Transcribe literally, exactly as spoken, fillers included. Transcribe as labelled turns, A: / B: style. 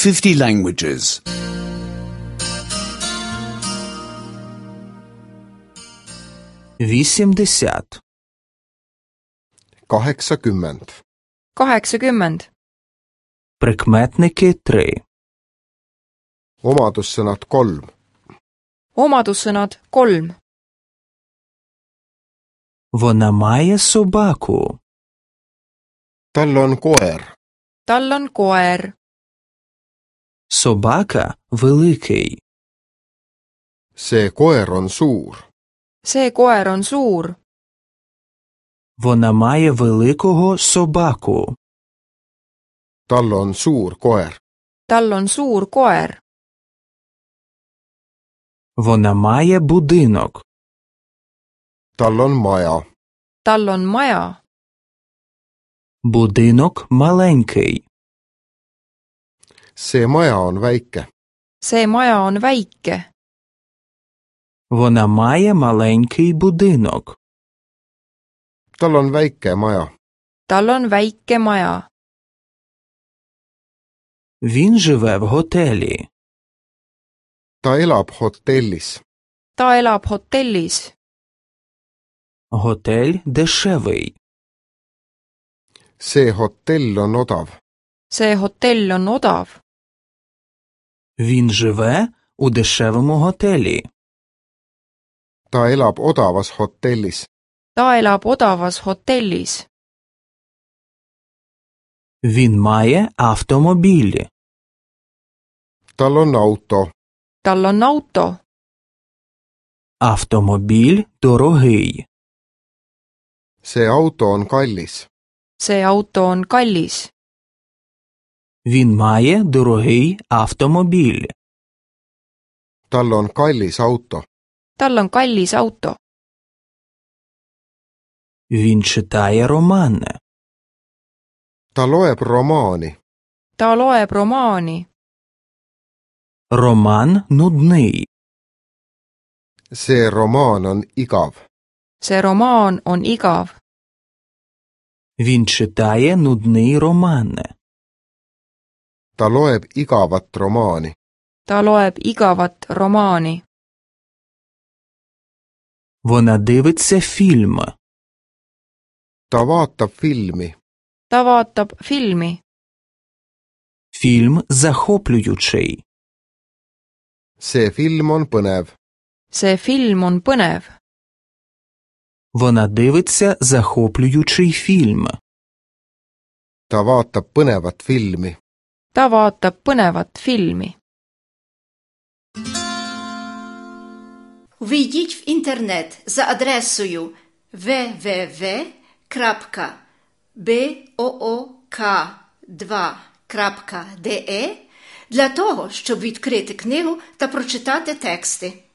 A: fifty languages.
B: Вісімдесят.
C: kaheksakümmend,
D: kaheksakümmend.
B: Прикметники три.
C: omadussõnad kolm,
D: Omadussõnad kolm.
B: Вона має собаку.
C: tal on koer,
D: Tal on koer.
B: Собака великий.
C: see koer on suur,
D: See koer on suur.
B: Вона має великого собаку.
C: tal on suur koer,
D: Tal on suur koer.
B: Вона має будинок.
C: tal on maja,
D: Tal on maja.
B: Будинок маленький.
C: see maja on väike,
D: See maja on väike.
B: Вона має маленький будинок.
C: tal on väike maja,
D: Tal on väike maja.
B: Він живе в готелі.
C: ta elab hotellis,
D: Ta elab hotellis.
B: Готель дешевий.
C: see hotell on odav,
D: See hotell on odav.
B: Він живе у дешевому готелі.
C: ta elab odavas hotellis,
D: Ta elab odavas hotellis.
B: Він має автомобіль.
C: tal on auto,
D: Tal on auto.
B: Автомобіль дорогий.
C: see auto on kallis,
D: See auto on kallis.
B: Він має дорогий автомобіль.
C: tal on kallis auto,
D: Tal on kallis auto.
B: Він читає романи.
C: ta loeb romaani,
D: Ta loeb romaani.
B: Роман нудний.
C: see romaan on igav,
D: See romaan on igav.
B: Він читає нудний роман.
C: ta loeb igavat romaani,
D: Ta loeb igavat romaani.
B: Вона дивиться фільм.
C: ta vaatab filmi,
D: Ta vaatab filmi.
B: Фільм захоплюючий.
C: see film on põnev,
D: See film on põnev.
B: Вона дивиться захоплюючий фільм.
C: ta vaatab põnevat filmi.
D: Ta vaatab põnevat filmi.
E: Ввійдіть в інтернет за адресою дабл ю дабл ю дабл ю крапка боок два крапка де для того, щоб відкрити книгу та прочитати тексти.